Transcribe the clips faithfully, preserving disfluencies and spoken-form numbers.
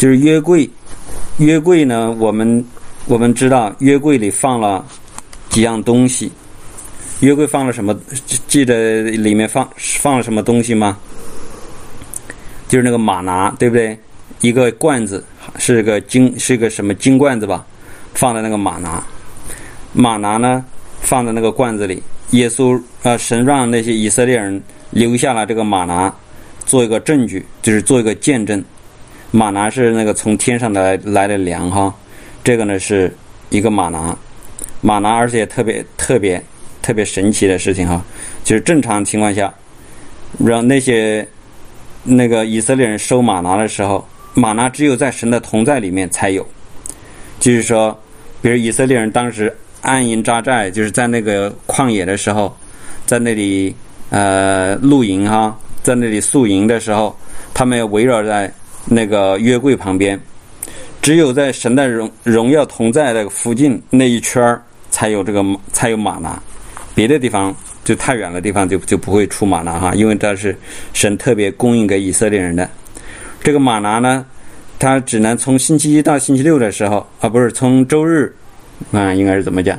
就是约柜。约柜呢，我们我们知道约柜里放了几样东西。约柜放了什么？记得里面放放了什么东西吗？就是那个玛拿，对不对？一个罐子，是个金，是个什么金罐子吧？放在那个玛拿。玛拿呢，放在那个罐子里。耶稣呃，神让那些以色列人留下了这个玛拿，做一个证据，就是做一个见证。玛拿是那个从天上来来的粮哈，这个呢是一个玛拿，玛拿而且特别特别特别神奇的事情哈，就是正常情况下，让那些那个以色列人收玛拿的时候，玛拿只有在神的同在里面才有，就是说，比如以色列人当时安营扎寨，就是在那个旷野的时候，在那里呃露营哈，在那里宿营的时候，他们要围绕在那个约柜旁边，只有在神的荣荣耀同在的附近那一圈才有这个才有玛拿，别的地方就太远的地方就就不会出玛拿哈，因为这是神特别供应给以色列人的。这个玛拿呢，它只能从星期一到星期六的时候啊，不是从周日啊，应该是怎么讲？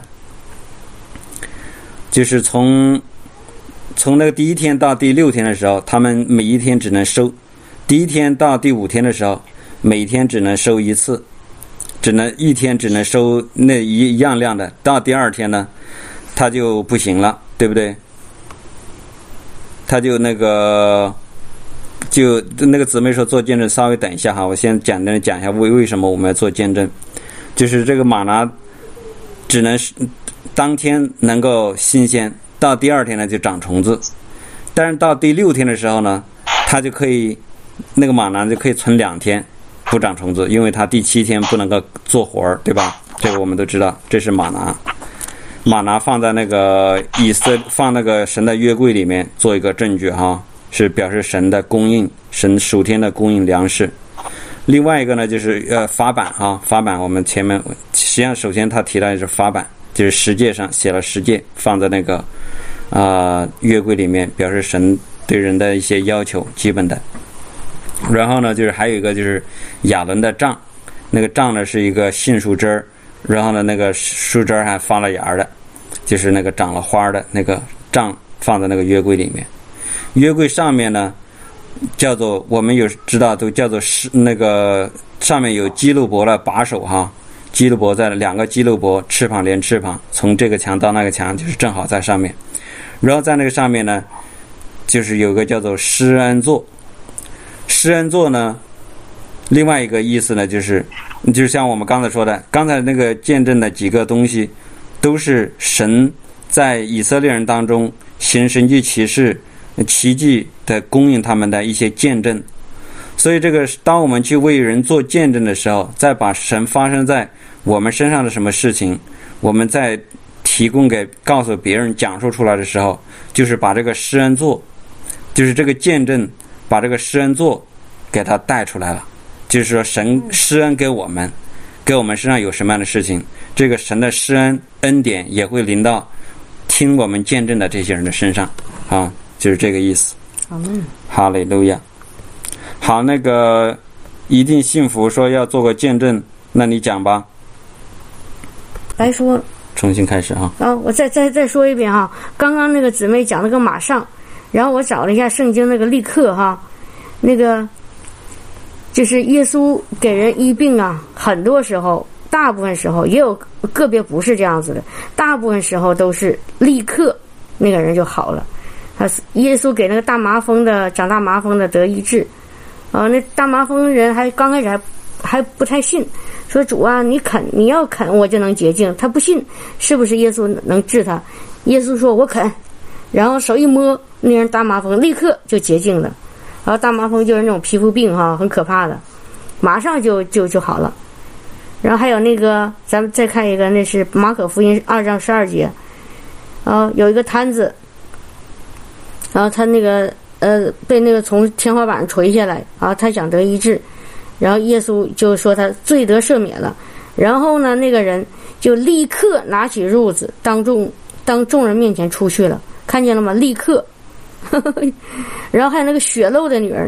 就是从从那个第一天到第六天的时候，他们每一天只能收。第一天到第五天的时候，每天只能收一次，只能一天只能收那一样量的。到第二天呢，他就不行了，对不对？他就那个，就那个姊妹说做见证，稍微等一下哈，我先简单的讲一下为为什么我们要做见证。就是这个玛拿只能当天能够新鲜，到第二天呢就长虫子，但是到第六天的时候呢，它就可以。那个玛拿就可以存两天不长虫子，因为它第七天不能够做活儿，对吧？这个我们都知道，这是玛拿。玛拿放在那个以色放那个神的约柜里面做一个证据哈，是表示神的供应，神属天的供应粮食。另外一个呢就是呃法版哈，法版我们前面实际上首先他提到的是法版，就是十诫上写了十诫放在那个啊、呃、约柜里面，表示神对人的一些要求基本的。然后呢，就是还有一个就是亚伦的杖，那个杖呢是一个杏树枝儿，然后呢那个树枝还发了芽的，就是那个长了花的那个杖放在那个约柜里面。约柜上面呢叫做我们有知道都叫做是那个上面有基路伯的把手哈，基路伯在两个基路伯翅膀连翅膀，从这个墙到那个墙就是正好在上面。然后在那个上面呢，就是有个叫做施恩座。施恩座呢，另外一个意思呢，就是就像我们刚才说的，刚才那个见证的几个东西，都是神在以色列人当中行神迹奇事、奇迹的供应他们的一些见证。所以这个当我们去为人做见证的时候，再把神发生在我们身上的什么事情，我们在提供给告诉别人讲述出来的时候，就是把这个施恩座，就是这个见证，把这个施恩座给他带出来了。就是说神施恩给我们，给我们身上有什么样的事情，这个神的施恩恩典也会临到听我们见证的这些人的身上啊，就是这个意思。 嗯， 哈利路亚。好，那个一定幸福说要做个见证，那你讲吧。 来说， 重新开始哈。 啊，我再再再说一遍哈。刚刚那个姊妹讲那个马上，然后我找了一下圣经那个立刻哈，那个就是耶稣给人医病啊，很多时候，大部分时候也有个别不是这样子的，大部分时候都是立刻那个人就好了。他耶稣给那个大麻风的长大麻风的得医治。啊，那大麻风人还刚开始还还不太信，说主啊，你肯你要肯我就能洁净。他不信，是不是耶稣能治他？耶稣说我肯，然后手一摸，那人大麻风立刻就洁净了。然后大麻风就是那种皮肤病哈，很可怕的，马上就就就好了。然后还有那个，咱们再看一个，那是马可福音二章十二节，啊，有一个摊子，然后他那个。呃，被那个从天花板垂下来啊，他想得医治，然后耶稣就说他罪得赦免了，然后呢，那个人就立刻拿起褥子，当众当众人面前出去了，看见了吗？立刻，呵呵，然后还有那个血漏的女人，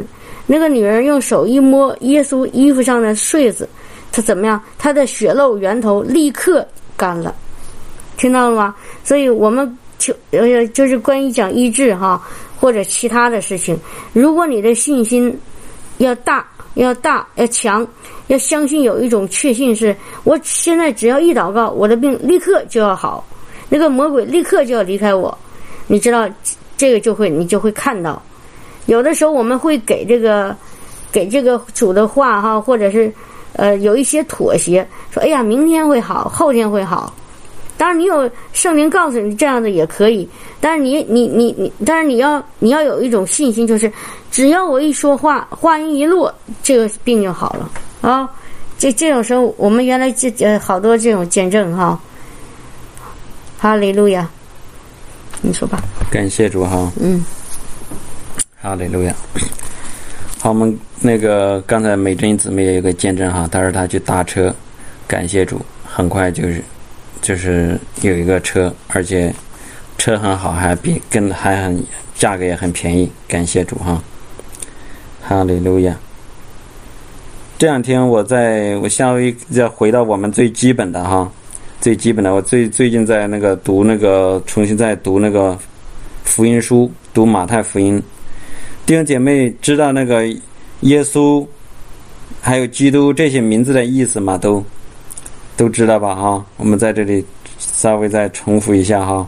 那个女人用手一摸耶稣衣服上的穗子，她怎么样？她的血漏源头立刻干了，听到了吗？所以我们就呃就是关于讲医治哈，或者其他的事情，如果你的信心要大、要大、要强，要相信有一种确信是，我现在只要一祷告，我的病立刻就要好，那个魔鬼立刻就要离开我。你知道，这个就会你就会看到。有的时候我们会给这个给这个主的话哈，或者是呃有一些妥协，说哎呀明天会好，后天会好。当然你有圣灵告诉你这样的也可以，但是你你你你，但是你要你要有一种信心，就是只要我一说话，话音一落，这个病就好了啊。这这种时候，我们原来这呃好多这种见证哈。哈利路亚，你说吧。 感谢主哈。 嗯。 哈利路亚。好，我们那个刚才美珍姊妹也有个见证哈，她说她去搭车，感谢主，很快就是就是有一个车，而且车很好，还比跟还很价格也很便宜，感谢主哈。哈利路亚。这两天我在我下回再回到我们最基本的哈，最基本的，我最最近在那个读那个重新在读那个福音书，读马太福音。弟兄姐妹知道那个耶稣还有基督这些名字的意思吗？都都知道吧哈？我们在这里稍微再重复一下哈。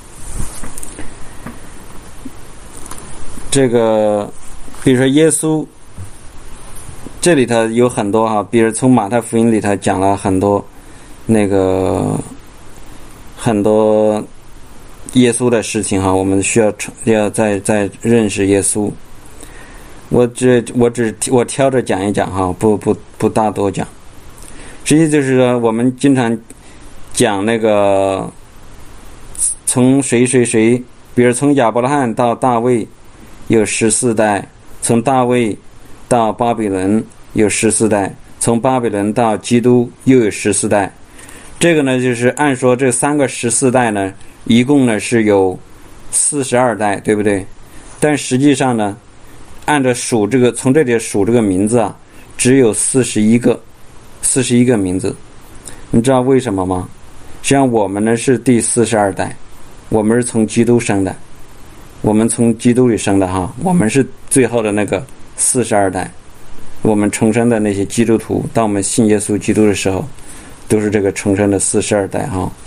这个比如说耶稣这里头有很多哈，比如从马太福音里头讲了很多那个很多耶稣的事情哈，我们需要要再再认识耶稣。我只我只我挑着讲一讲哈，不不不大多讲。实际就是说，我们经常讲那个从谁谁谁，比如从亚伯拉罕到大卫有十四代，从大卫到巴比伦有十四代，从巴比伦到基督又有十四代。这个呢，就是按说这三个十四代呢，一共呢是有四十二代，对不对？但实际上呢，按照数这个从这里数这个名字啊，只有四十一个，四十一个名字。你知道为什么吗？实际上我们呢是第四十二代，我们是从基督生的，我们从基督里生的哈，我们是最后的那个四十二代。我们重生的那些基督徒，当我们信耶稣基督的时候，都是这个重生的四十二代哈。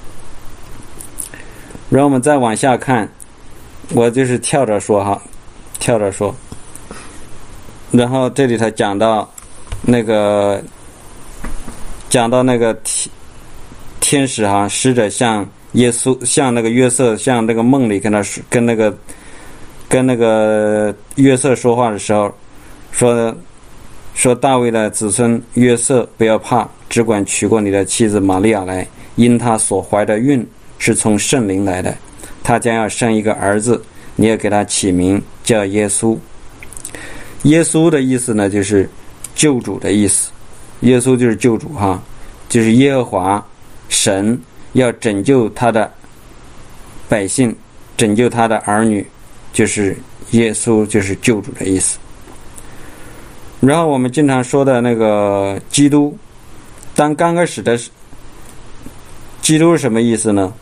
然后我们再往下看，我就是跳着说哈，跳着说。然后这里头讲到那个讲到那个天天使哈，使者向耶稣向那个约瑟向那个梦里跟他说跟那个跟那个约瑟说话的时候，说说大卫的子孙约瑟不要怕，只管娶过你的妻子玛利亚来，因他所怀的孕是从圣灵来的，他将要生一个儿子，你也给他起名叫耶稣。耶稣的意思呢，就是救主的意思。耶稣就是救主哈，就是耶和华神要拯救他的百姓，拯救他的儿女，就是耶稣就是救主的意思。然后我们经常说的那个基督，当刚开始的基督是什么意思呢？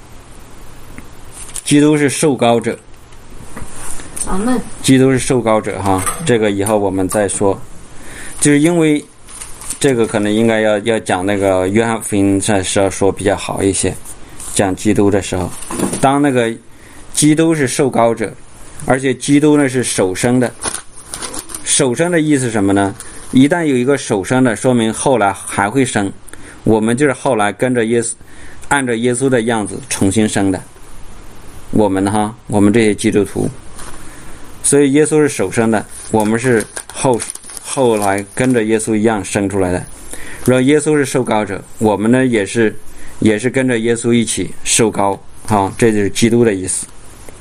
基督是受膏者。 阿们。 基督是受膏者哈，这个以后我们再说。就是因为这个可能应该要要讲那个约翰福音的时候说比较好一些，讲基督的时候，当那个基督是受膏者，而且基督呢是首生的。首生的意思是什么呢？一旦有一个首生的，说明后来还会生。我们就是后来跟着耶稣，按照耶稣的样子重新生的。我们哈，我们这些基督徒，所以耶稣是首生的，我们是后后来跟着耶稣一样生出来的。然后耶稣是受膏者，我们呢也是也是跟着耶稣一起受膏，哈，这就是基督的意思。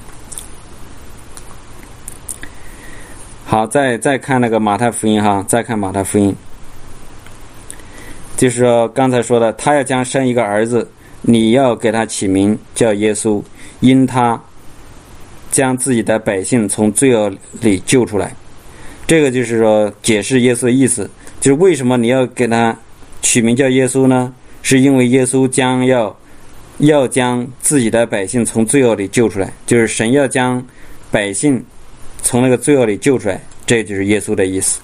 好，再再看那个马太福音哈，再看马太福音，就是说刚才说的，他要将生一个儿子，你要给他起名叫耶稣，因他将自己的百姓从罪恶里救出来。 这个就是说解释耶稣的意思，就是为什么你要给他取名叫耶稣呢？是因为耶稣将要要将自己的百姓从罪恶里救出来，就是神要将百姓从那个罪恶里救出来，这就是耶稣的意思。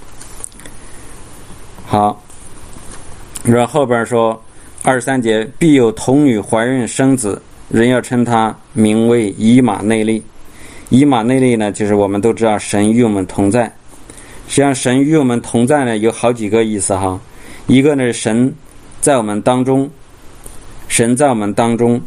好，然后后边说二十三节，必有童女怀孕生子，人要称他名为以马内利。以马内利呢，就是我们都知道神与我们同在。实际上神与我们同在呢有好几个意思哈，一个呢是神在我们当中，神在我们当中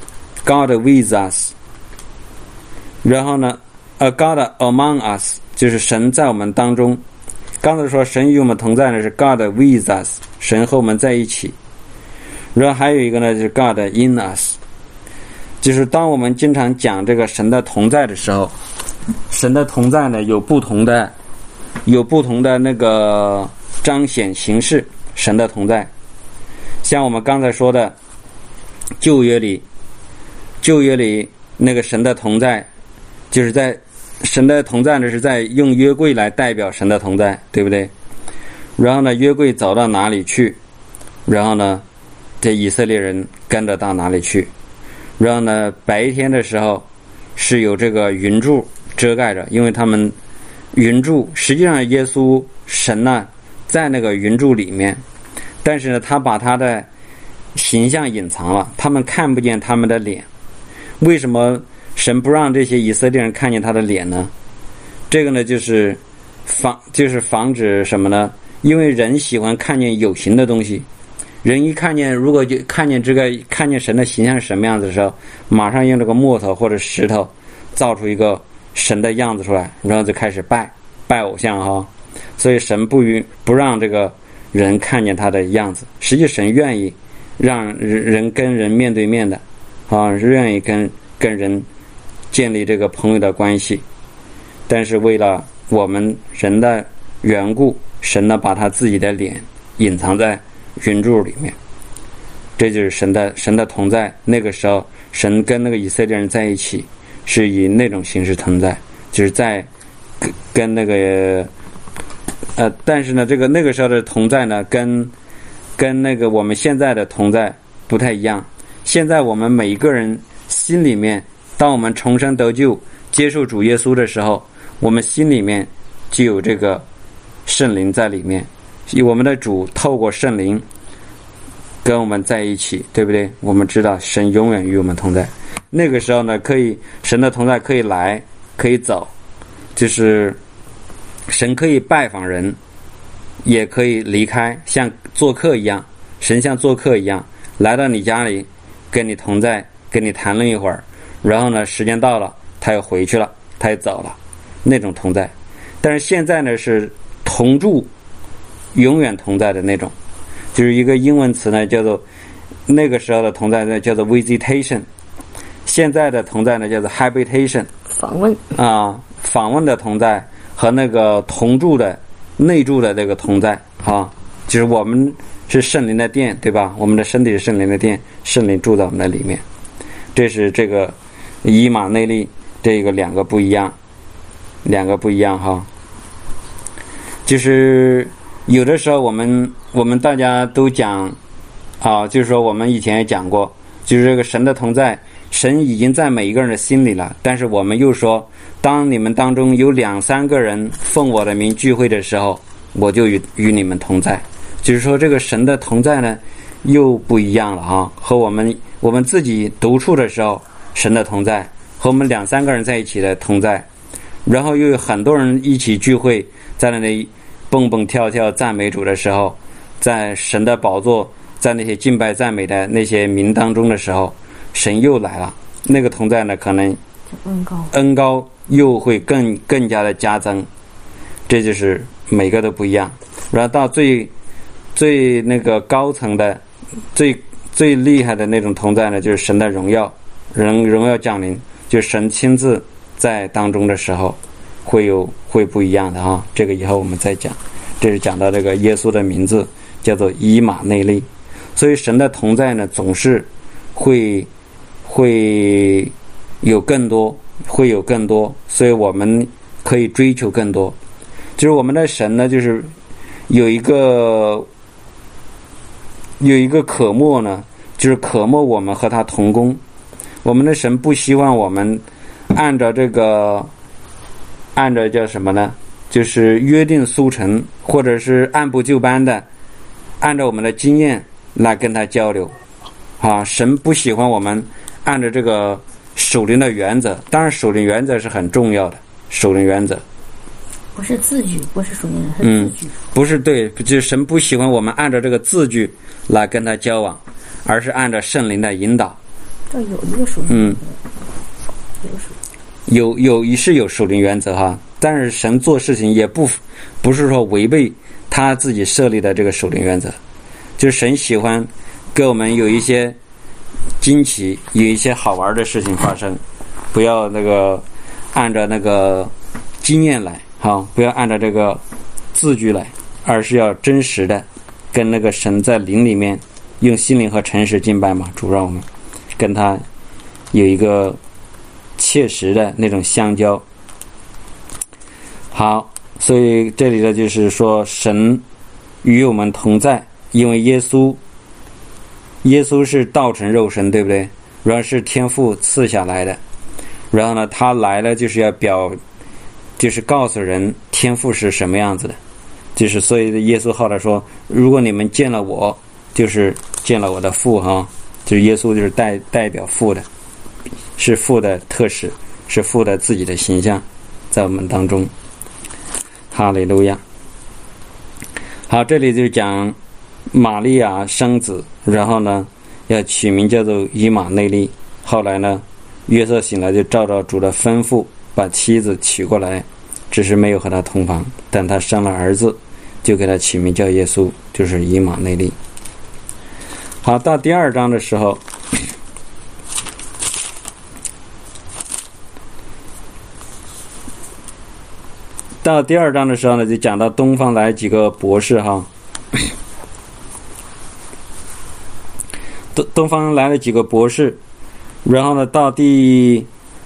God with us， 然后呢 A God among us， 就是神在我们当中。刚才说神与我们同在呢是 God with us， 神和我们在一起。然后还有一个呢就是 God in us， 就是当我们经常讲这个神的同在的时候，神的同在呢有不同的有不同的那个彰显形式，神的同在。像我们刚才说的旧约里旧约里那个神的同在，就是在神的同在呢是在用约柜来代表神的同在，对不对？然后呢约柜走到哪里去，然后呢这以色列人跟着到哪里去。然后呢白天的时候是有这个云柱遮盖着，因为他们云柱实际上耶稣神呢在那个云柱里面，但是呢他把他的形象隐藏了，他们看不见他们的脸。为什么神不让这些以色列人看见他的脸呢？这个呢就是防就是防止什么呢？因为人喜欢看见有形的东西，人一看见如果就看见这个看见神的形象是什么样子的时候，马上用这个木头或者石头造出一个神的样子出来，然后就开始拜拜偶像哈。所以神不允不让这个人看见他的样子。实际神愿意让人跟人面对面的啊，是愿意跟跟人建立这个朋友的关系。但是为了我们人的缘故，神呢把他自己的脸隐藏在云柱里面，这就是神的神的同在。那个时候神跟那个以色列人在一起是以那种形式同在，就是在跟跟那个呃，但是呢这个那个时候的同在呢跟跟那个我们现在的同在不太一样。现在我们每一个人心里面，当我们重生得救接受主耶稣的时候，我们心里面就有这个圣灵在里面，我们的主透过圣灵跟我们在一起，对不对？我们知道神永远与我们同在。那个时候呢可以神的同在可以来可以走，就是神可以拜访人也可以离开，像做客一样，神像做客一样来到你家里跟你同在，跟你谈论一会儿，然后呢时间到了他又回去了，他又走了，那种同在。但是现在呢是同住永远同在的那种，就是一个英文词呢叫做那个时候的同在呢叫做 visitation， 现在的同在呢叫做 habitation， 访问啊，访问的同在和那个同住的内住的这个同在啊，就是我们是圣灵的殿，对吧？我们的身体是圣灵的殿，圣灵住在我们的里面。这是这个以马内利，这个两个不一样，两个不一样哈。就是有的时候我们我们大家都讲啊，就是说我们以前也讲过，就是这个神的同在，神已经在每一个人的心里了，但是我们又说，当你们当中有两三个人奉我的名聚会的时候，我就与与你们同在。就是说这个神的同在呢又不一样了啊，和我们我们自己独处的时候神的同在，和我们两三个人在一起的同在，然后又有很多人一起聚会，在那里蹦蹦跳跳赞美主的时候，在神的宝座，在那些敬拜赞美的那些民当中的时候，神又来了，那个同在呢可能恩高恩高又会更更加的加增。这就是每个都不一样。然后到最最那个高层的最最厉害的那种同在呢，就是神的荣耀人荣耀降临，就是神亲自在当中的时候会有会不一样的啊。这个以后我们再讲。这是讲到这个耶稣的名字叫做以马内利。所以神的同在呢总是会会有更多会有更多，所以我们可以追求更多。 就是我们的神呢，就是有一个有一个渴慕呢，就是渴慕我们和他同工。我们的神不希望我们按照这个按照叫什么呢，就是约定俗成，或者是按部就班的按照我们的经验来跟他交流啊。神不喜欢我们按照这个属灵的原则，当然属灵原则是很重要的，属灵原则不是字句，不是属灵的，是嗯字句， 不是对，就是神不喜欢我们按照这个字句来跟他交往，而是按照圣灵的引导。 这有一个属灵嗯， 有属有有一是有属灵原则哈，但是神做事情也不不是说违背他自己设立的这个属灵原则，就是神喜欢给我们有一些惊奇，有一些好玩的事情发生，不要那个按照那个经验来哈，不要按照这个字句来，而是要真实的跟那个神在灵里面用心灵和诚实敬拜嘛，主让我们跟他有一个切实的那种相交。好，所以这里的就是说神与我们同在，因为耶稣耶稣是道成肉身，对不对？然后是天父赐下来的，然后呢他来了就是要表就是告诉人天父是什么样子的，就是所以耶稣后来说，如果你们见了我，就是见了我的父哈，就是耶稣就是代代表父的，是父的特使，是父的自己的形象在我们当中。哈利路亚。好，这里就讲玛利亚生子，然后呢要取名叫做以马内利。后来呢约瑟醒来就照着主的吩咐把妻子娶过来，只是没有和他同房，但他生了儿子，就给他起名叫耶稣，就是以马内利。好，到第二章的时候，到第二章的时候呢，就讲到东方来几个博士哈，东东方来了几个博士，然后呢，到第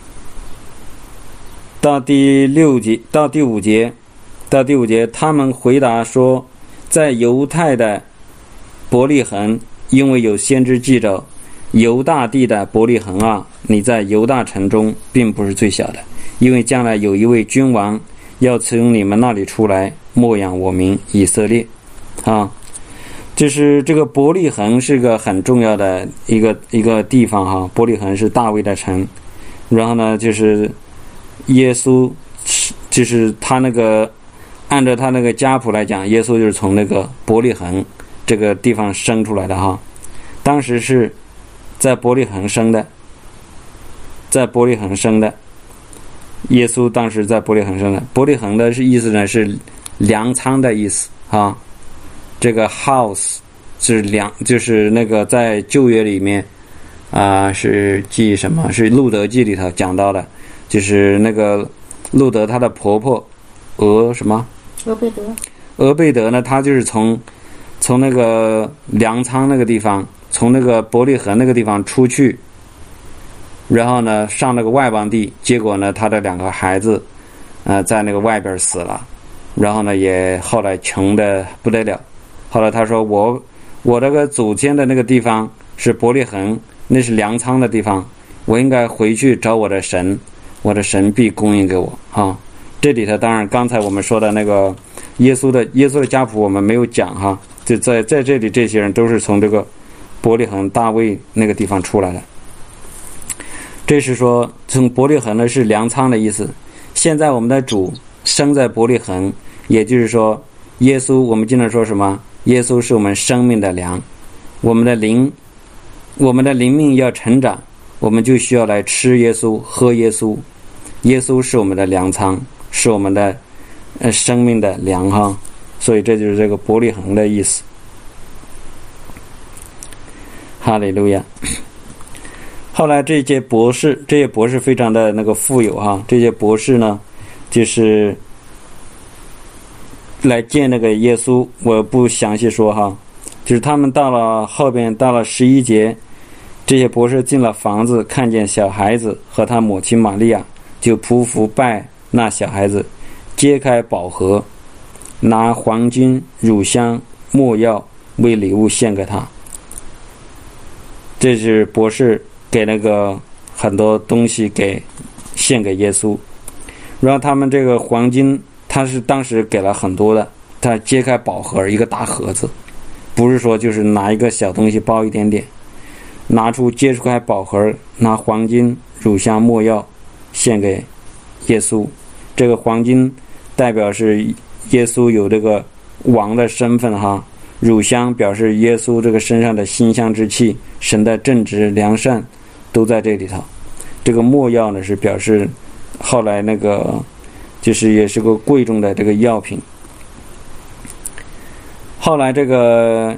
到第六节，到第五节，到第五节，他们回答说，在犹太的伯利恒，因为有先知记着，犹大地的伯利恒啊，你在犹大城中并不是最小的，因为将来有一位君王要从你们那里出来，牧养我民以色列啊。就是这个伯利恒是个很重要的一个一个地方哈，伯利恒是大卫的城，然后呢就是耶稣就是他那个按照他那个家谱来讲，耶稣就是从那个伯利恒这个地方生出来的哈，当时是在伯利恒生的，在伯利恒生的，耶稣当时在伯利恒生的。伯利恒的是意思呢是粮仓的意思啊，这个 house 是粮，就是那个在旧约里面啊、呃、是记什么？是路德记里头讲到的，就是那个路德她的婆婆俄什么？ 俄贝德。 俄贝德呢，她就是从从那个粮仓那个地方，从那个伯利恒那个地方出去，然后呢上那个外邦地，结果呢他的两个孩子呃在那个外边死了，然后呢也后来穷的不得了，后来他说我我这个祖先的那个地方是伯利恒，那是粮仓的地方，我应该回去找我的神，我的神必供应给我哈。这里头当然刚才我们说的那个耶稣的耶稣的家谱我们没有讲哈，就在在这里这些人都是从这个伯利恒大卫那个地方出来的。这是说从伯利恒呢是粮仓的意思，现在我们的主生在伯利恒，也就是说耶稣，我们经常说什么？耶稣是我们生命的粮，我们的灵我们的灵命要成长，我们就需要来吃耶稣喝耶稣，耶稣是我们的粮仓，是我们的呃生命的粮哈，所以这就是这个伯利恒的意思。哈利路亚。后来这些博士，这些博士非常的那个富有哈，这些博士呢就是来见那个耶稣，我不详细说哈，就是他们到了后边到了十一节，这些博士进了房子，看见小孩子和他母亲玛利亚，就匍匐拜那小孩子，揭开宝盒， 拿黄金、乳香、没药为礼物献给他。这是博士给那个很多东西给献给耶稣。然后他们这个黄金他是当时给了很多的，他揭开宝盒，一个大盒子，不是说就是拿一个小东西包一点点，拿出揭出开宝盒，拿黄金、乳香、没药献给耶稣。这个黄金代表是耶稣有这个王的身份哈，乳香表示耶稣这个身上的馨香之气，神的正直良善都在这里头。这个没药呢是表示后来那个就是也是个贵重的这个药品。后来这个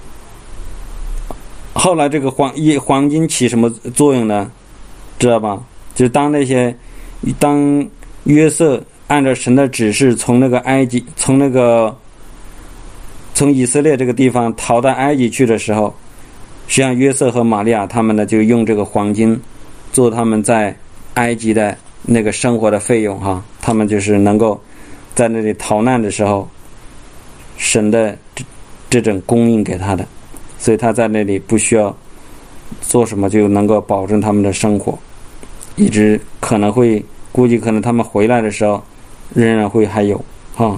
后来这个黄黄金起什么作用呢？知道吧？就是当那些当约瑟按照神的指示从那个埃及从那个从以色列这个地方逃到埃及去的时候，实际上约瑟和玛利亚他们呢就用这个黄金做他们在埃及的那个生活的费用哈，他们就是能够在那里逃难的时候，神的这这种供应给他的，所以他在那里不需要做什么就能够保证他们的生活，一直可能会估计可能他们回来的时候仍然会还有哈。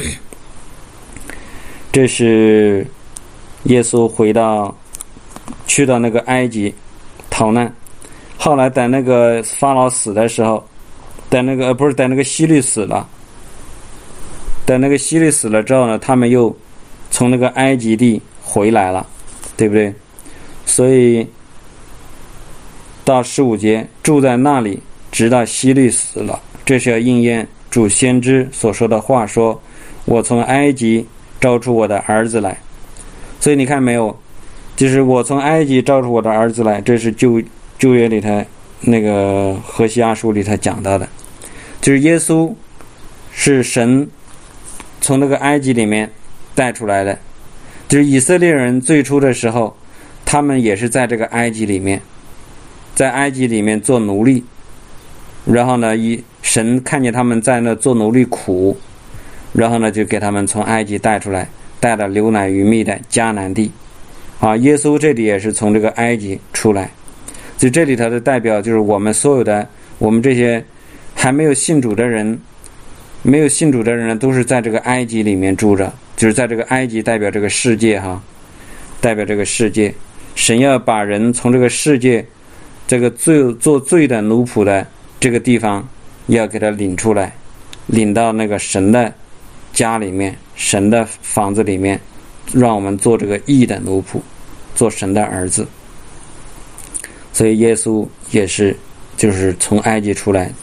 这是耶稣回到去到那个埃及逃难，后来等那个法老死的时候，等那个不是等那个希律死了，等那个希律死了之后呢，他们又从那个埃及地回来了，对不对？所以到十五节住在那里直到希律死了，这是要应验主先知所说的话，说我从埃及招出我的儿子来。所以你看没有，就是我从埃及招出我的儿子来，这是旧旧约里头那个何西阿书里头讲到的，就是耶稣是神从那个埃及里面带出来的。就是以色列人最初的时候，他们也是在这个埃及里面在埃及里面做奴隶，然后呢以神看见他们在那做奴隶苦，然后呢就给他们从埃及带出来，带到流奶与蜜的迦南地啊。耶稣这里也是从这个埃及出来，所以这里头的代表就是我们所有的我们这些还没有信主的人，没有信主的人都是在这个埃及里面住着，就是在这个埃及代表这个世界哈，代表这个世界。神要把人从这个世界这个罪做罪的奴仆的这个地方要给他领出来，领到那个神的家里面，神的房子里面，让我们做这个义的奴仆，做神的儿子。所以耶稣也是就是从埃及出来，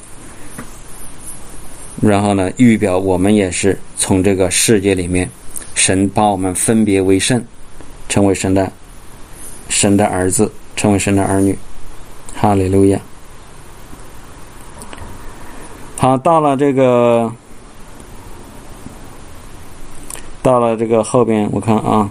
然后呢预表我们也是从这个世界里面，神把我们分别为圣，成为神的神的儿子，成为神的儿女。哈利路亚。好，到了这个到了这个后边我看啊，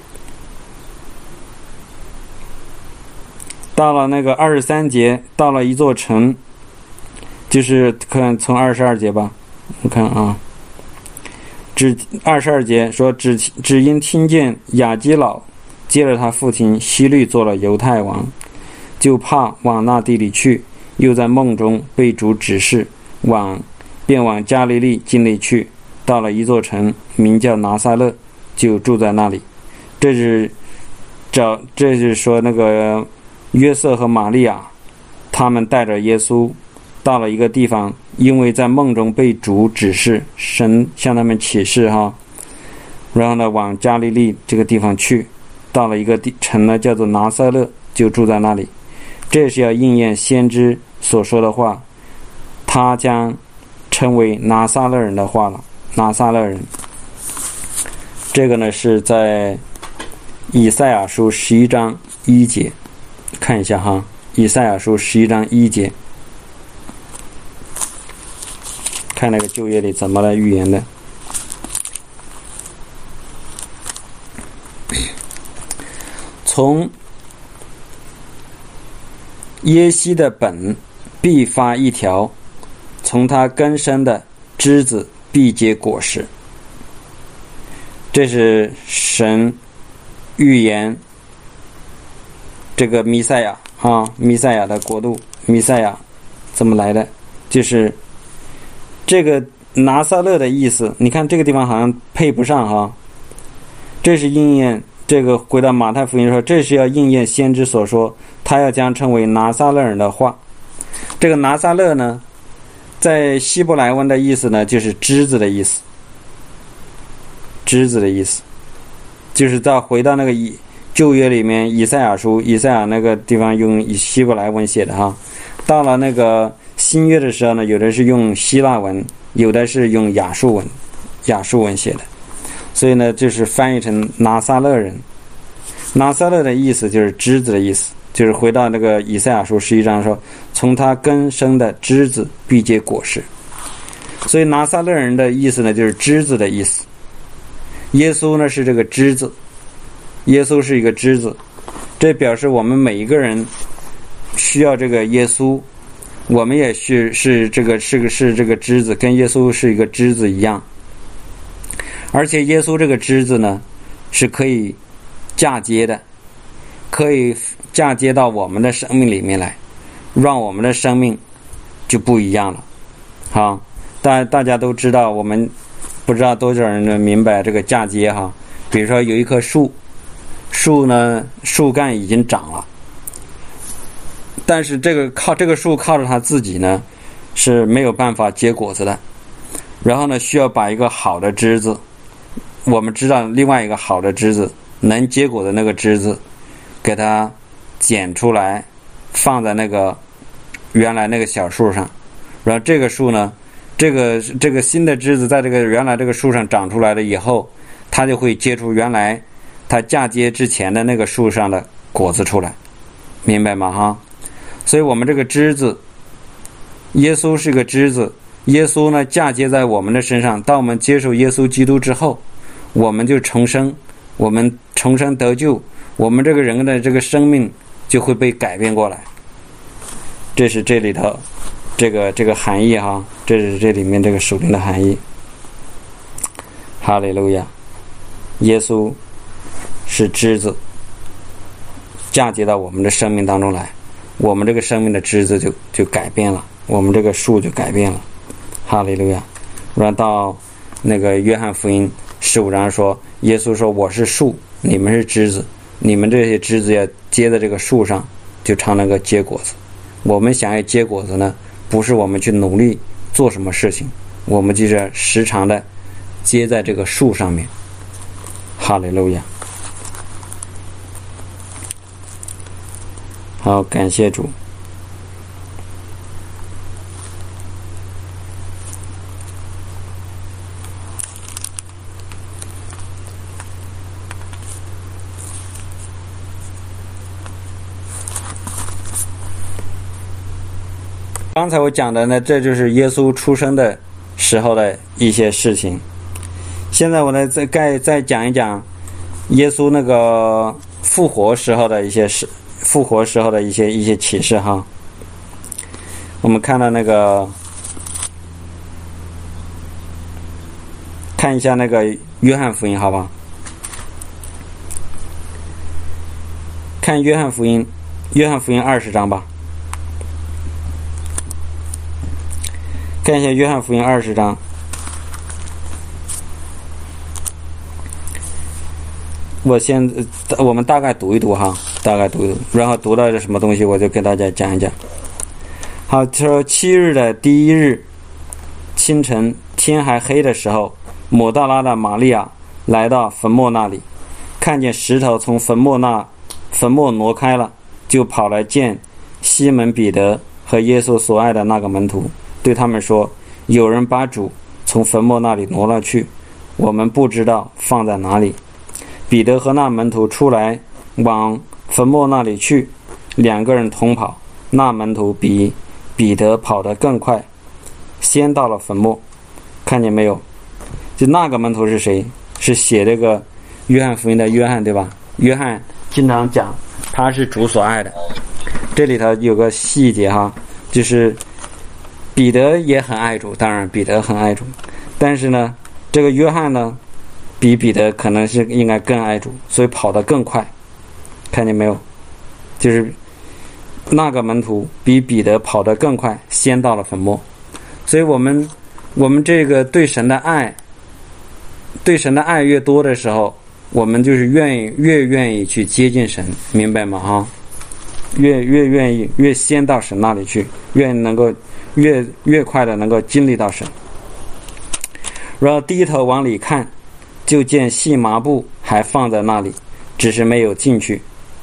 到了那个二十三节，到了一座城，就是看从二十二节吧，我看啊，只二十二节说只只因听见亚基老接了他父亲希律做了犹太王，就怕往那地里去，又在梦中被主指示往便往加利利境内去，到了一座城名叫拿撒勒，就住在那里。这是找这是说那个约瑟和玛利亚他们带着耶稣到了一个地方，因为在梦中被主指示，神向他们启示哈，然后呢往加利利这个地方去，到了一个地城呢叫做拿撒勒，就住在那里。这是要应验先知所说的话，他将称为拿撒勒人的话了。拿撒勒人，这个呢是在以赛亚书十一章一节，看一下哈，以赛亚书十一章一节，看那个旧约里怎么来预言的。从耶西的本必发一条，从他根生的枝子必结果实。 这是神预言这个弥赛亚啊，弥赛亚的国度，弥赛亚怎么来的？就是这个拿撒勒的意思，你看这个地方好像配不上哈。这是应验这个回到马太福音说，这是要应验先知所说，他要将称为拿撒勒人的话。这个拿撒勒呢，在希伯来文的意思呢，就是枝子的意思，枝子的意思，就是到回到那个以旧约里面以赛亚书，以赛亚那个地方用希伯来文写的哈。到了那个新约的时候呢，有的是用希腊文，有的是用亚述文，亚述文写的，所以呢，就是翻译成拿撒勒人。拿撒勒的意思就是枝子的意思，就是回到那个以赛亚书十一章说，从他根生的枝子必结果实。所以拿撒勒人的意思呢，就是枝子的意思。耶稣呢是这个枝子，耶稣是一个枝子，这表示我们每一个人需要这个耶稣，我们也是是这个是个是这个枝子，跟耶稣是一个枝子一样。而且耶稣这个枝子呢，是可以嫁接的，可以嫁接到我们的生命里面来，让我们的生命就不一样了。好，大大家都知道，我们不知道多少人能明白这个嫁接哈。比如说有一棵树，树呢树干已经长了，但是这个靠这个树靠着它自己呢是没有办法结果子的，然后呢需要把一个好的枝子，我们知道另外一个好的枝子能结果的那个枝子给它剪出来，放在那个原来那个小树上，然后这个树呢这个这个新的枝子在这个原来这个树上长出来了以后，它就会结出原来它嫁接之前的那个树上的果子出来，明白吗哈？所以我们这个枝子，耶稣是个枝子，耶稣呢嫁接在我们的身上，当我们接受耶稣基督之后，我们就重生，我们重生得救，我们这个人的这个生命就会被改变过来。这是这里头这个这个含义哈，这是这里面这个属灵的含义。哈利路亚，耶稣是枝子，嫁接到我们的生命当中来，我们这个生命的枝子就就改变了，我们这个树就改变了。哈利路亚。然后到那个约翰福音十五章说，耶稣说，我是树，你们是枝子，你们这些枝子要接在这个树上，就常能够结果子。我们想要结果子呢，不是我们去努力做什么事情，我们就是时常的接在这个树上面。哈利路亚。好，感谢主。刚才我讲的呢，这就是耶稣出生的时候的一些事情。现在我呢再再再讲一讲耶稣那个复活时候的一些事，复活时候的一些一些启示哈。我们看到那个，看一下那个约翰福音好吧？看约翰福音，约翰福音二十章吧。看一下约翰福音二十章。我先我们大概读一读哈，大概读一读，然后读到这什么东西我就给大家讲一讲。好，说七日的第一日清晨，天还黑的时候，抹大拉的玛利亚来到坟墓那里，看见石头从坟墓那坟墓挪开了，就跑来见西门彼得和耶稣所爱的那个门徒，对他们说，有人把主从坟墓那里挪了去，我们不知道放在哪里。彼得和那门徒出来往坟墓那里去，两个人同跑，那门徒比彼得跑得更快，先到了坟墓。看见没有？就那个门徒是谁？是写这个约翰福音的约翰，对吧？约翰经常讲他是主所爱的。这里头有个细节哈，就是彼得也很爱主，当然彼得很爱主，但是呢这个约翰呢比彼得可能是应该更爱主，所以跑得更快。看见没有？就是那个门徒比彼得跑得更快，先到了坟墓。所以我们我们这个对神的爱，对神的爱越多的时候，我们就是愿意越愿意去接近神，明白吗？哈，越越愿意越先到神那里去，越能够越越快的能够经历到神。然后低头往里看，就见细麻布还放在那里，只是没有进去。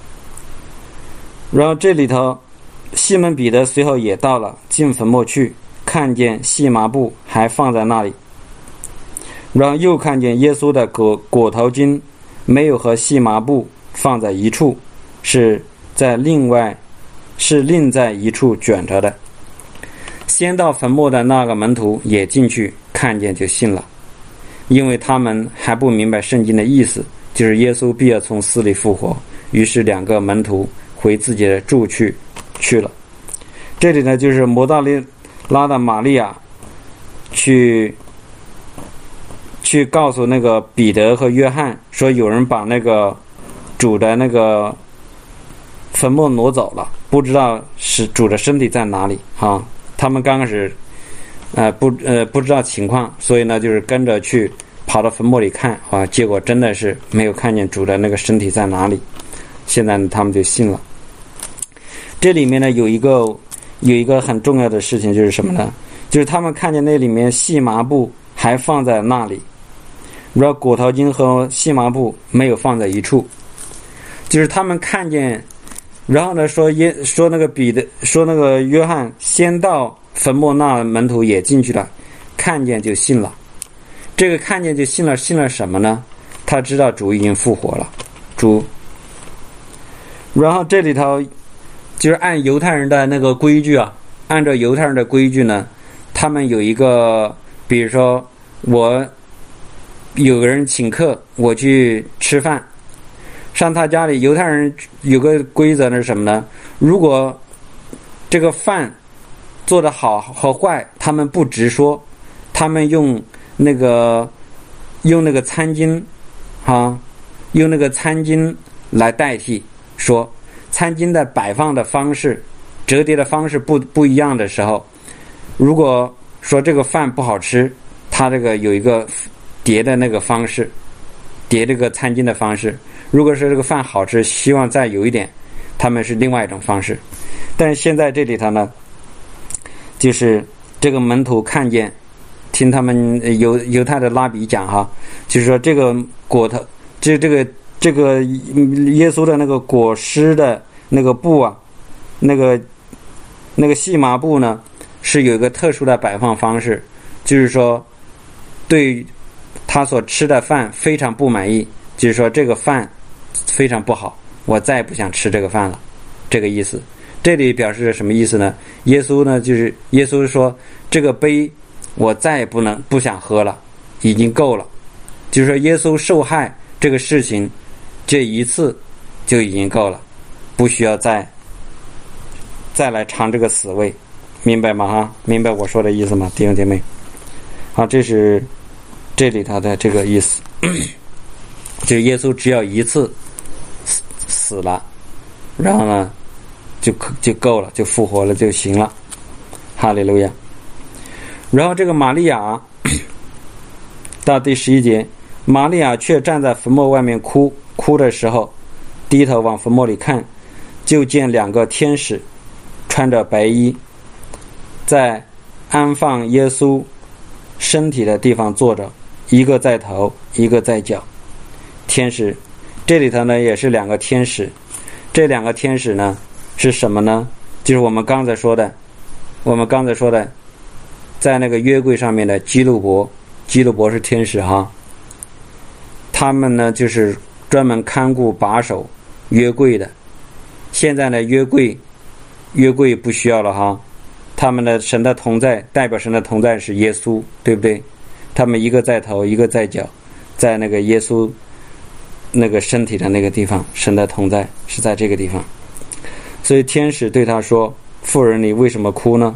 然后这里头西门彼得随后也到了，进坟墓去，看见细麻布还放在那里。然后又看见耶稣的裹裹头巾没有和细麻布放在一处，是在另外是另在一处卷着的。先到坟墓的那个门徒也进去看见，就信了，因为他们还不明白圣经的意思，就是耶稣必要从死里复活。于是两个门徒回自己的住去去了。这里呢，就是摩大拉的玛利亚去去告诉那个彼得和约翰说，有人把那个主的那个坟墓挪走了，不知道是主的身体在哪里啊。他们刚开始呃不呃不知道情况，所以呢就是跟着去跑到坟墓里看啊，结果真的是没有看见主的那个身体在哪里。现在呢他们就信了。这里面呢有一个有一个很重要的事情，就是什么呢？就是他们看见那里面细麻布还放在那里，然后裹头巾和细麻布没有放在一处，就是他们看见，然后呢说耶说那个彼得说那个约翰先到坟墓，那门徒也进去了，看见就信了。这个看见就信了，信了什么呢？他知道主已经复活了，主。然后这里头就是按犹太人的那个规矩啊，按照犹太人的规矩呢，他们有一个，比如说我有个人请客，我去吃饭，上他家里，犹太人有个规则是什么呢？如果这个饭做得好和坏，他们不直说，他们用那个用那个餐巾啊，用那个餐巾来代替，说餐巾的摆放的方式、折叠的方式不不一样的时候，如果说这个饭不好吃，他这个有一个叠的那个方式，叠这个餐巾的方式。如果说这个饭好吃，希望再有一点，他们是另外一种方式。但是现在这里头呢，就是这个门徒看见，听他们犹犹太的拉比讲哈，就是说这个裹头，这这个这个耶稣的那个裹尸的那个布啊，那个那个细麻布呢，是有一个特殊的摆放方式，就是说对他所吃的饭非常不满意，就是说这个饭非常不好，我再也不想吃这个饭了，这个意思。这里表示什么意思呢？耶稣呢，就是耶稣说这个杯我再也不能不想喝了，已经够了。就是说耶稣受害这个事情，这一次就已经够了，不需要再再来尝这个死味，明白吗？哈，明白我说的意思吗，弟兄姐妹？好，这是这里头的这个意思，就是耶稣只要一次死死了，然后呢就就够了，就复活了就行了，哈利路亚。然后这个玛利亚到第十一节，玛利亚却站在坟墓外面哭，哭的时候低头往坟墓里看，就见两个天使穿着白衣，在安放耶稣身体的地方坐着，一个在头，一个在脚。天使这里头呢也是两个天使，这两个天使呢是什么呢？就是我们刚才说的我们刚才说的在那个约柜上面的基路伯，基路伯是天使哈，他们呢就是专门看顾把守约柜的。现在呢约柜约柜不需要了哈，他们的神的同在，代表神的同在是耶稣，对不对？他们一个在头，一个在脚，在那个耶稣那个身体的那个地方，神的同在是在这个地方。所以天使对他说，妇人，你为什么哭呢？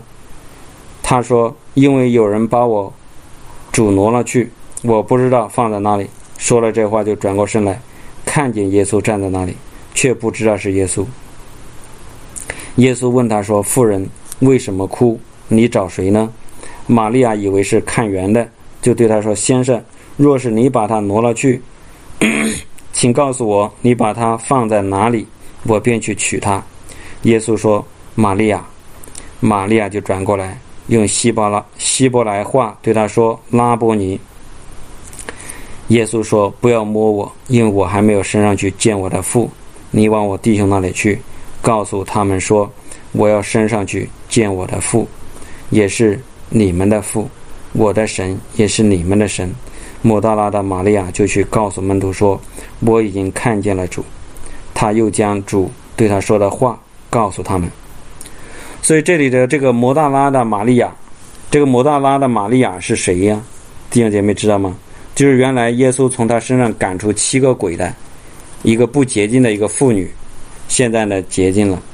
他说，因为有人把我主挪了去，我不知道放在哪里。 说了这话就转过身来，看见耶稣站在那里，却不知道是耶稣。耶稣问他说：妇人，为什么哭？你找谁呢？玛利亚以为是看园的，就对他说：先生，若是你把它挪了去，请告诉我你把它放在哪里，我便去取它。耶稣说：玛利亚。玛利亚就转过来，用希伯来希伯来话对他说：拉波尼。耶稣说：不要摸我，因为我还没有升上去见我的父。你往我弟兄那里去，告诉他们说，我要升上去见我的父，也是你们的父，我的神也是你们的神。抹大拉的玛利亚就去告诉门徒说：我已经看见了主。他又将主对他说的话告诉他们。所以这里的这个抹大拉的玛利亚，这个抹大拉的玛利亚是谁呀？弟兄姐妹知道吗？就是原来耶稣从他身上赶出七个鬼的一个不洁净的一个妇女，现在呢洁净了。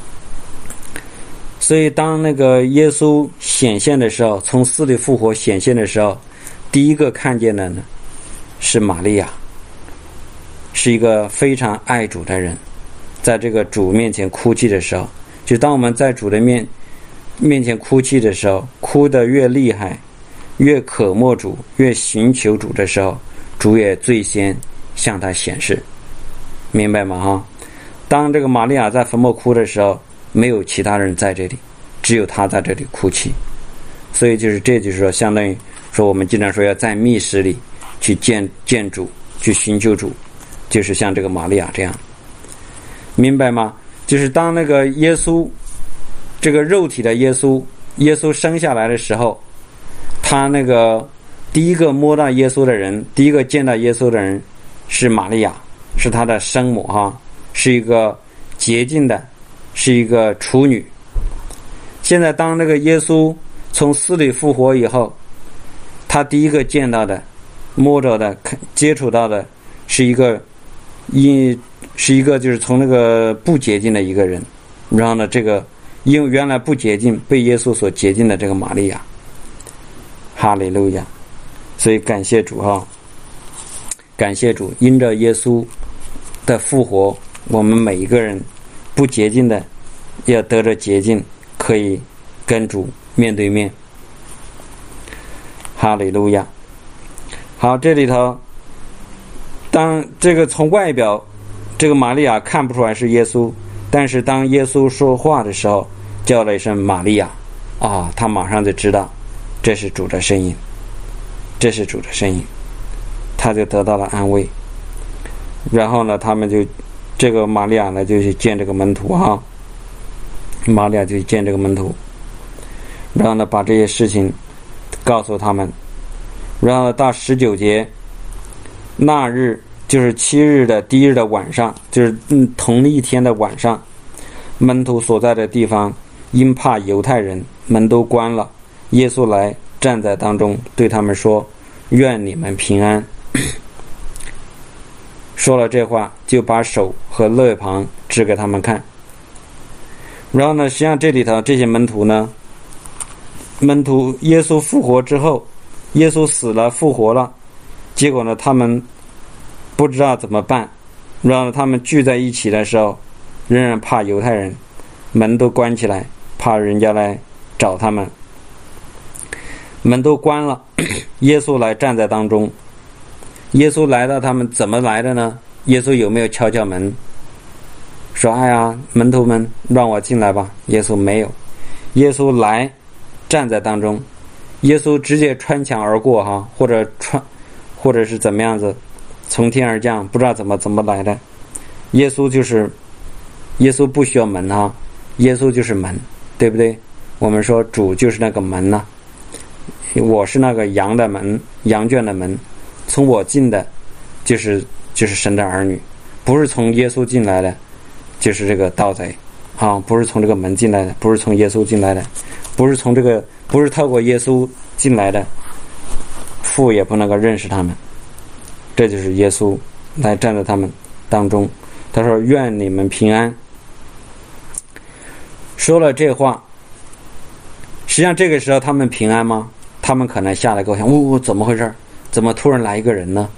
所以当那个耶稣显现的时候，从死里复活显现的时候，第一个看见的呢是玛利亚，是一个非常爱主的人，在这个主面前哭泣的时候，就当我们在主的面面前哭泣的时候，哭得越厉害，越渴慕主，越寻求主的时候，主也最先向他显示，明白吗？哈，当这个玛利亚在坟墓哭的时候，没有其他人在这里，只有他在这里哭泣。所以就是这就是说，相当于说我们经常说要在密室里去见见主，去寻求主，就是像这个玛利亚这样，明白吗？就是当那个耶稣，这个肉体的耶稣，耶稣生下来的时候，他那个第一个摸到耶稣的人，第一个见到耶稣的人是玛利亚，是他的生母哈，是一个洁净的，是一个处女。现在当那个耶稣从死里复活以后，他第一个见到的、摸着的、接触到的是一个因是一个就是从那个不洁净的一个人，然后呢，这个因为原来不洁净被耶稣所洁净的这个玛利亚，哈利路亚！所以感谢主哈，感谢主，因着耶稣的复活，我们每一个人不洁净的要得着洁净，可以跟主面对面。哈利路亚！好，这里头，当这个从外表，这个玛利亚看不出来是耶稣，但是当耶稣说话的时候，叫了一声玛利亚，啊，他马上就知道这是主的声音，这是主的声音，他就得到了安慰。然后呢，他们就这个玛利亚呢就去见这个门徒哈，玛利亚就去见这个门徒，然后呢把这些事情告诉他们。然后到十九节，那日就是七日的第一日的晚上，就是嗯同一天的晚上，门徒所在的地方因怕犹太人，门都关了。耶稣来站在当中，对他们说：愿你们平安。说了这话，就把手和肋旁指给他们看。然后呢，实际上这里头这些门徒呢，门徒耶稣复活之后，耶稣死了复活了，结果呢他们不知道怎么办，然后他们聚在一起的时候，仍然怕犹太人，门都关起来，怕人家来找他们，门都关了。耶稣来站在当中，耶稣来到他们怎么来的呢？耶稣有没有敲敲门说哎呀门徒们让我进来吧？耶稣没有，耶稣来站在当中，耶稣直接穿墙而过哈，或者穿或者是怎么样子从天而降，不知道怎么怎么来的。耶稣就是耶稣不需要门哈，耶稣就是门，对不对？我们说主就是那个门呐、啊，我是那个羊的门，羊圈的门，从我进的就是就是神的儿女，不是从耶稣进来的就是这个盗贼啊，不是从这个门进来的，不是从耶稣进来的，不是从这个不是透过耶稣进来的，父也不能够认识他们。这就是耶稣来站在他们当中，他说愿你们平安。说了这话，实际上这个时候他们平安吗？他们可能吓了够呛，呜、哦、怎么回事？怎么突然来一个人呢？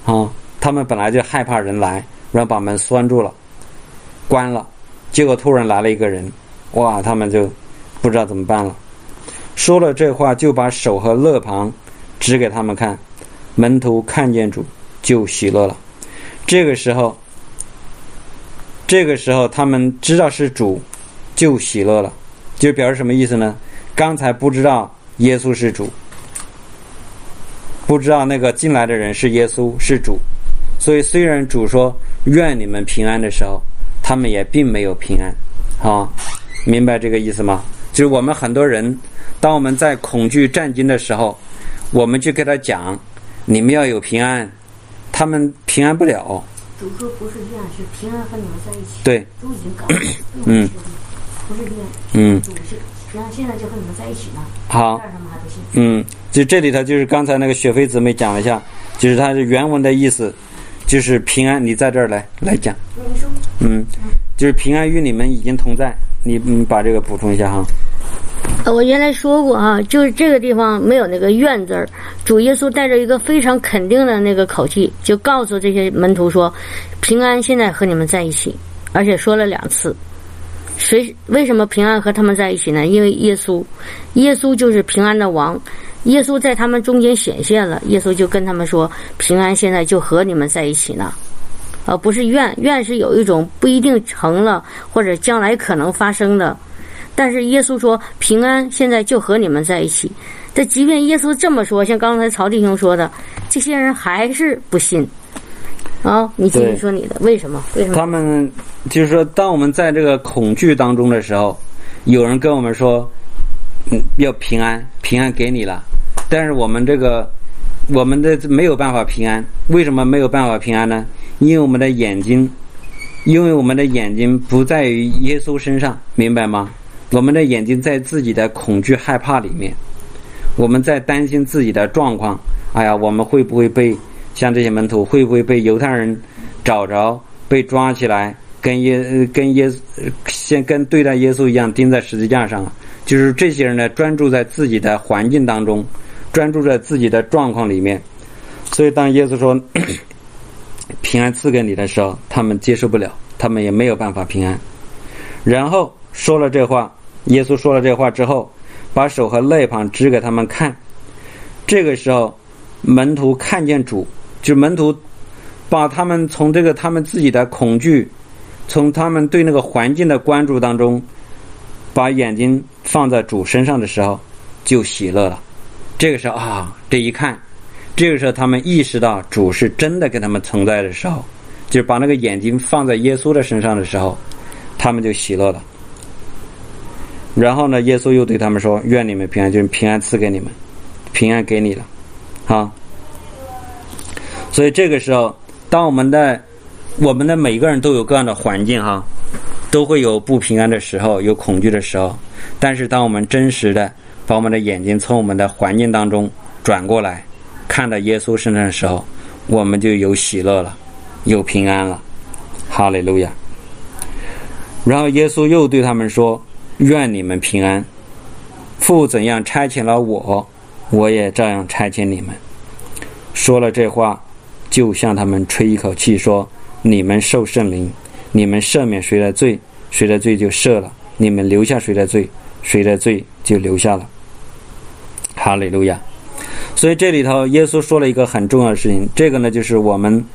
啊，他们本来就害怕人来，然后把门拴住了，关了，结果突然来了一个人，哇，他们就不知道怎么办了。说了这话，就把手和肋旁指给他们看，门徒看见主就喜乐了。这个时候这个时候他们知道是主，就喜乐了。就表示什么意思呢？刚才不知道耶稣是主，不知道那个进来的人是耶稣是主，所以虽然主说愿你们平安的时候，他们也并没有平安。啊，明白这个意思吗？就是我们很多人，当我们在恐惧战惊的时候，我们就给他讲你们要有平安，他们平安不了。 主说不是愿，是平安和你们在一起。 对， 主已经告诉你， 嗯， 不是愿， 嗯， 主是平安，现在就和你们在一起呢。 好，嗯，就这里头就是刚才那个雪飞姊妹讲了一下，就是它的原文的意思，就是平安。你在这儿来来讲， 你说， 嗯，就是平安与你们已经同在。你你把这个补充一下哈。 我原来说过啊，就是这个地方没有那个愿字儿，主耶稣带着一个非常肯定的那个口气，就告诉这些门徒说，平安现在和你们在一起，而且说了两次。谁为什么平安和他们在一起呢？因为耶稣，耶稣就是平安的王，耶稣在他们中间显现了，耶稣就跟他们说，平安现在就和你们在一起呢。而不是愿，愿是有一种不一定成了或者将来可能发生的，但是耶稣说平安现在就和你们在一起。但即便耶稣这么说，像刚才曹弟兄说的，这些人还是不信。哦，你继续说你的，为什么？为什么？ 他们就是说，当我们在这个恐惧当中的时候，有人跟我们说，嗯，要平安，平安给你了，但是我们这个我们的没有办法平安。为什么没有办法平安呢？因为我们的眼睛，因为我们的眼睛不在于耶稣身上，明白吗？我们的眼睛在自己的恐惧害怕里面，我们在担心自己的状况。哎呀，我们会不会被像这些门徒会不会被犹太人找着，被抓起来，跟耶跟耶先跟对待耶稣一样钉在十字架上？就是这些人呢，专注在自己的环境当中，专注在自己的状况里面。所以当耶稣说平安赐给你的时候，他们接受不了，他们也没有办法平安。然后说了这话，耶稣说了这话之后，把手和肋旁指给他们看。这个时候门徒看见主，就是门徒把他们从这个他们自己的恐惧，从他们对那个环境的关注当中，把眼睛放在主身上的时候，就喜乐了。这个时候啊，这一看，这个时候他们意识到主是真的跟他们存在的时候，就是把那个眼睛放在耶稣的身上的时候，他们就喜乐了。然后呢，耶稣又对他们说，愿你们平安，就是平安赐给你们，平安给你了啊。所以这个时候，当我们的我们的每个人都有各样的环境哈，都会有不平安的时候，有恐惧的时候，但是当我们真实的把我们的眼睛从我们的环境当中转过来，看到耶稣身上的时候，我们就有喜乐了，有平安了。哈利路亚。然后耶稣又对他们说，愿你们平安，父怎样差遣了我，我也照样差遣你们。说了这话，就向他们吹一口气，说，你们受圣灵，你们赦免谁的罪，谁的罪就赦了，你们留下谁的罪，谁的罪就留下了。哈利路亚。所以这里头耶稣说了一个很重要的事情，这个呢就是我们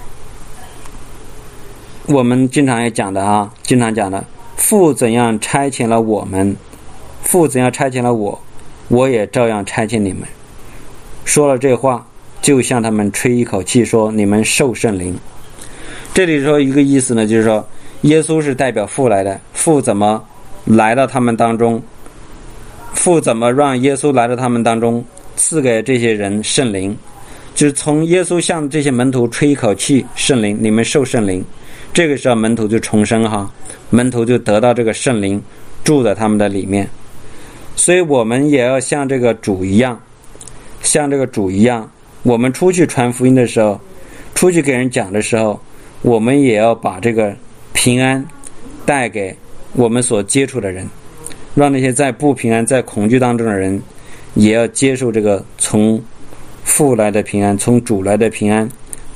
我们经常也讲的啊，经常讲的，父怎样差遣了我们，父怎样差遣了我，我也照样差遣你们。说了这话，就向他们吹一口气，说，你们受圣灵。这里说一个意思呢，就是说耶稣是代表父来的，父怎么来到他们当中，父怎么让耶稣来到他们当中，赐给这些人圣灵，就是从耶稣向这些门徒吹一口气，圣灵，你们受圣灵。这个时候门徒就重生哈，门徒就得到这个圣灵住在他们的里面。所以我们也要像这个主一样，像这个主一样，我们出去传福音的时候，出去给人讲的时候，我们也要把这个平安带给我们所接触的人，让那些在不平安在恐惧当中的人也要接受这个从父来的平安，从主来的平安，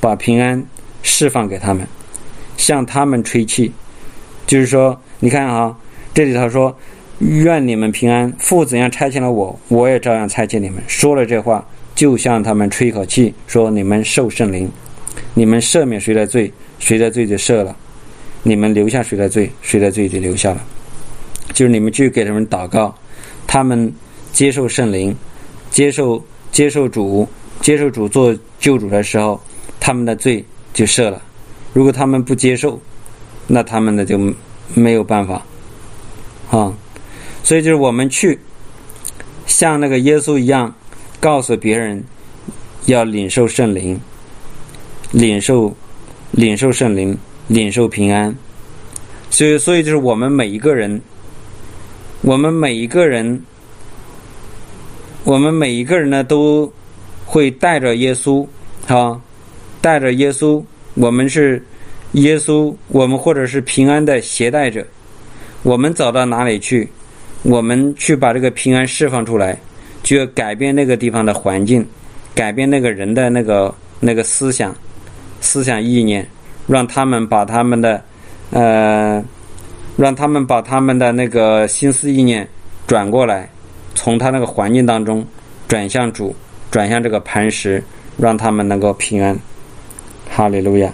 把平安释放给他们，向他们吹气。就是说你看啊，这里头说愿你们平安，父怎样差遣了我，我也照样差遣你们。说了这话，就向他们吹口气，说你们受圣灵，你们赦免谁的罪，谁的罪就赦了，你们留下谁的罪，谁的罪就留下了。就是你们去给他们祷告，他们接受圣灵，接受接受主接受主做救主的时候，他们的罪就赦了。如果他们不接受，那他们的就没有办法啊。所以就是我们去像那个耶稣一样，告诉别人要领受圣灵，领受领受圣灵，领受平安。所以所以就是我们每一个人我们每一个人我们每一个人呢都会带着耶稣啊，带着耶稣，我们是耶稣，我们或者是平安的携带者。我们走到哪里去，我们去把这个平安释放出来，就要改变那个地方的环境，改变那个人的那个那个思想思想意念，让他们把他们的呃让他们把他们的那个心思意念转过来，从他那个环境当中转向主，转向这个磐石，让他们能够平安。哈利路亚，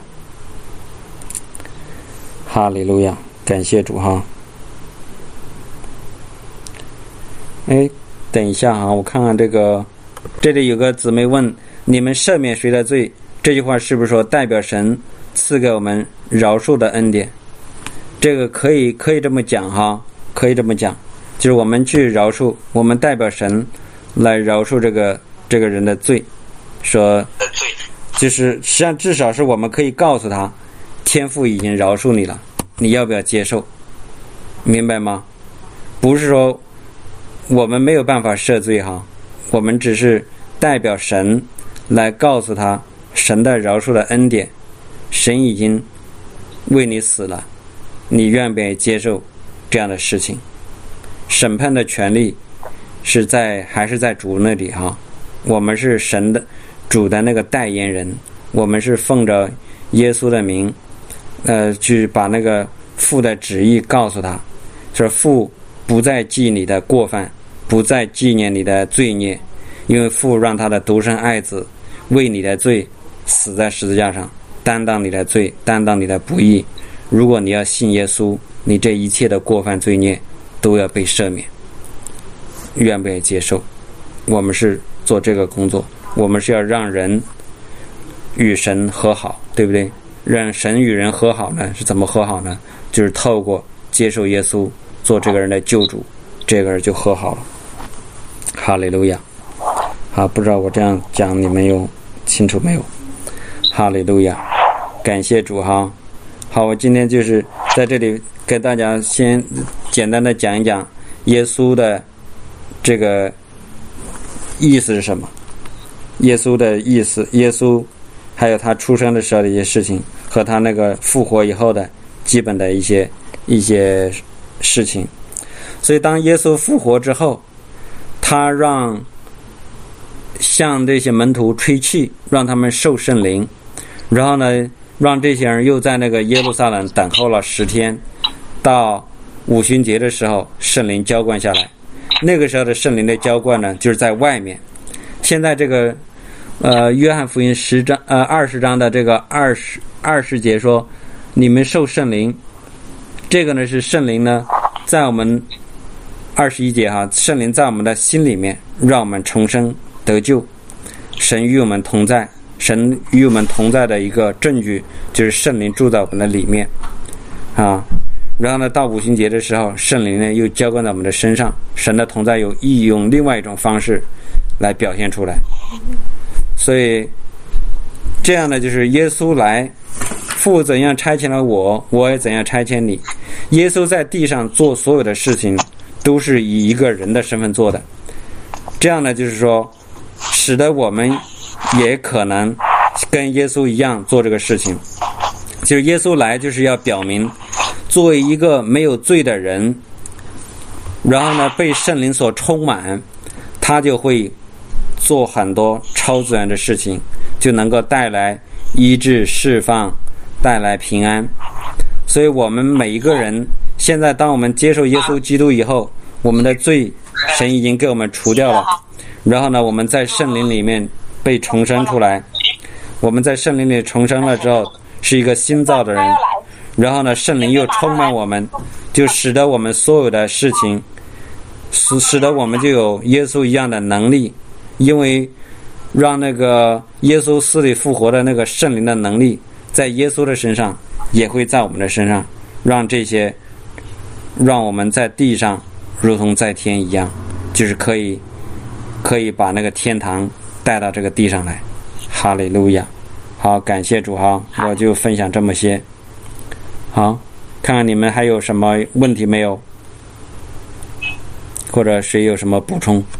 哈利路亚，感谢主哈。哎，等一下哈，我看看这个，这里有个姊妹问，你们赦免谁的罪？这句话是不是说代表神赐给我们饶恕的恩典？这个可以可以这么讲哈，可以这么讲，就是我们去饶恕，我们代表神来饶恕这个这个人的罪，说就是实际上至少是我们可以告诉他，天父已经饶恕你了，你要不要接受？明白吗？不是说我们没有办法赦罪哈，我们只是代表神来告诉他神的饶恕的恩典，神已经为你死了，你愿不愿意接受这样的事情？审判的权利是在还是在主那里哈？我们是神的主的那个代言人，我们是奉着耶稣的名，呃，去把那个父的旨意告诉他，说父不再记你的过犯，不再纪念你的罪孽，因为父让他的独生爱子为你的罪死在十字架上，担当你的罪，担当你的不义。如果你要信耶稣，你这一切的过犯罪孽都要被赦免。愿不愿意接受？我们是做这个工作，我们是要让人与神和好，对不对？让神与人和好呢，是怎么和好呢？就是透过接受耶稣做这个人的救主，这个人就和好了。哈利路亚。好，不知道我这样讲你们有清楚没有？哈利路亚，感谢主哈。好，我今天就是在这里给大家先简单的讲一讲耶稣的这个意思是什么，耶稣的意思，耶稣还有他出生的时候的一些事情，和他那个复活以后的基本的一些一些事情。所以当耶稣复活之后，他让向这些门徒吹气，让他们受圣灵，然后呢让这些人又在那个耶路撒冷等候了十天，到五旬节的时候圣灵浇灌下来。那个时候的圣灵的浇灌呢，就是在外面。现在这个呃约翰福音十章呃二十章的这个二十二十节说，你们受圣灵，这个呢是圣灵呢在我们二十一节哈，圣灵在我们的心里面，让我们重生得救。神与我们同在，神与我们同在的一个证据就是圣灵住在我们的里面啊。然后呢，到五旬节的时候，圣灵呢又浇灌在我们的身上，神的同在有意用另外一种方式来表现出来。所以这样呢，就是耶稣来，父怎样差遣了我，我也怎样差遣你。耶稣在地上做所有的事情都是以一个人的身份做的，这样呢就是说使得我们也可能跟耶稣一样做这个事情。就是耶稣来就是要表明，作为一个没有罪的人，然后呢被圣灵所充满，他就会做很多超自然的事情，就能够带来医治、释放，带来平安。所以我们每一个人现在当我们接受耶稣基督以后，我们的罪神已经给我们除掉了，然后呢我们在圣灵里面被重生出来，我们在圣灵里重生了之后是一个新造的人，然后呢圣灵又充满我们，就使得我们所有的事情使使得我们就有耶稣一样的能力，因为让那个耶稣死里复活的那个圣灵的能力在耶稣的身上也会在我们的身上，让这些让我们在地上如同在天一样，就是可以可以把那个天堂带到这个地上来。哈利路亚。好，感谢主哈，我就分享这么些。好，看看你们还有什么问题没有，或者谁有什么补充。